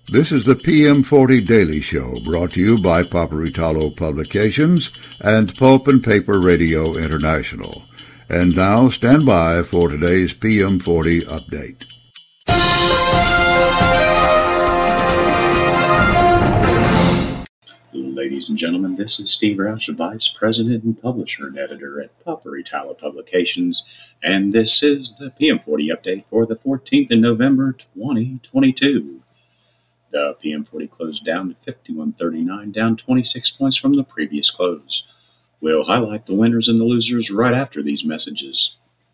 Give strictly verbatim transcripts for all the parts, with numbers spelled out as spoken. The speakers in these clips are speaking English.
This is the P M forty Daily Show, brought to you by Paperitalo Publications and Pulp and Paper Radio International. And now, stand by for today's P M forty update. Ladies and gentlemen, this is Steve Roush, Vice President and Publisher and Editor at Paperitalo Publications, and this is the P M forty update for the fourteenth of November, twenty twenty-two. The P M forty closed down to fifty-one thirty-nine, down twenty-six points from the previous close. We'll highlight the winners and the losers right after these messages.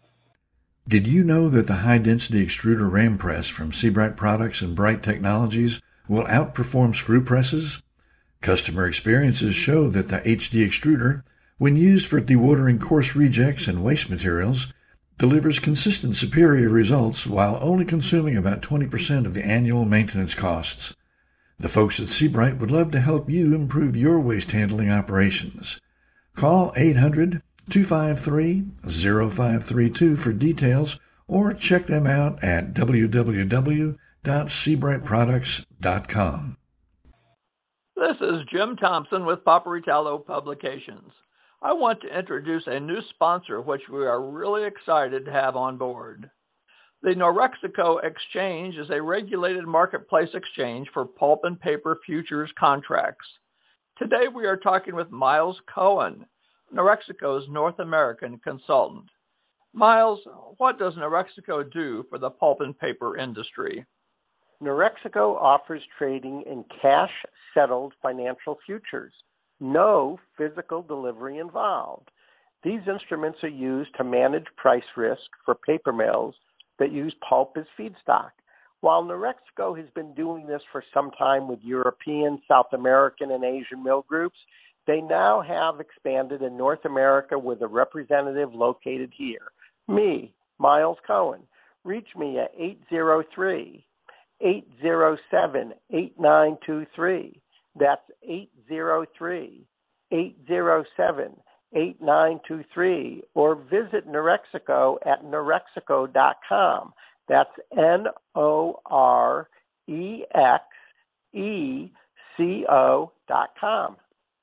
Did you know that the high-density extruder ram press from Seabright Products and Bright Technologies will outperform screw presses? Customer experiences show that the H D extruder, when used for dewatering coarse rejects and waste materials, delivers consistent superior results while only consuming about twenty percent of the annual maintenance costs. The folks at Seabright would love to help you improve your waste handling operations. Call eight hundred, two five three, zero five three two for details or check them out at w w w dot seabright products dot com. This is Jim Thompson with Paperitalo Publications. I want to introduce a new sponsor which we are really excited to have on board. The Norexico Exchange is a regulated marketplace exchange for pulp and paper futures contracts. Today we are talking with Miles Cohen, Norexico's North American consultant. Miles, what does Norexico do for the pulp and paper industry? Norexico offers trading in cash-settled financial futures. No physical delivery involved. These instruments are used to manage price risk for paper mills that use pulp as feedstock. While Norexico has been doing this for some time with European, South American, and Asian mill groups, they now have expanded in North America with a representative located here. Me, Miles Cohen. Reach me at eight zero three, eight zero seven, eight nine two three. That's eight zero three, eight zero seven, eight nine two three, or visit Norexico at norexico dot com. That's N O R E X E C O dot com.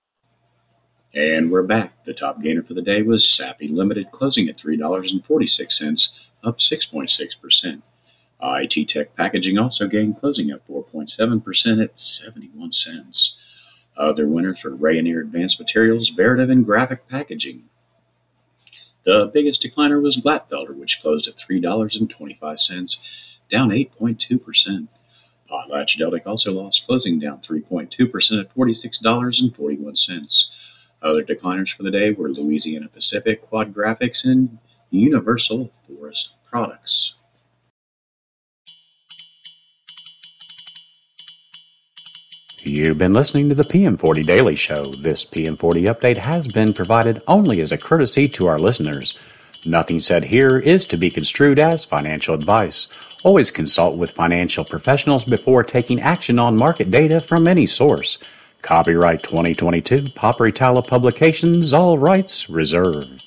And we're back. The top gainer for the day was Sappi Limited, closing at three dollars and forty-six cents, up six point six percent. I T Tech Packaging also gained, closing up four point seven percent at seventy-one cents. Other winners were Rayonier Advanced Materials, Veritiv, and Graphic Packaging. The biggest decliner was Glatfelter, which closed at three dollars and twenty-five cents, down eight point two percent. PotlatchDeltic also lost, closing down three point two percent at forty-six dollars and forty-one cents. Other decliners for the day were Louisiana Pacific, Quad Graphics, and Universal Forest Products. You've been listening to the P M forty Daily Show. This P M forty update has been provided only as a courtesy to our listeners. Nothing said here is to be construed as financial advice. Always consult with financial professionals before taking action on market data from any source. Copyright twenty twenty-two, Paperitalo Publications, all rights reserved.